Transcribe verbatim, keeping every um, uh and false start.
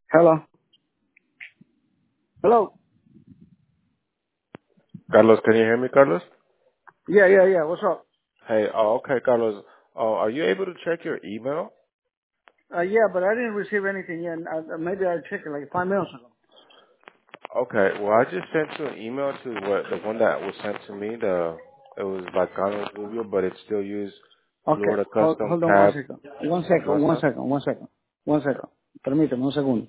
Hello. Hello. Carlos, can you hear me, Carlos? Yeah, yeah, yeah. What's up? Hey, oh, okay, Carlos. Oh, are you able to check your email? Uh, yeah, but I didn't receive anything yet. Uh, maybe I'll check it like five minutes ago. Okay, well, I just sent you an email to what the one that was sent to me. The it was like Carlos Rubio, but it still used Okay. Florida Hold, Custom hold on one Cab second. One second, one Mendoza. second, one second. One second. Permíteme un segundo.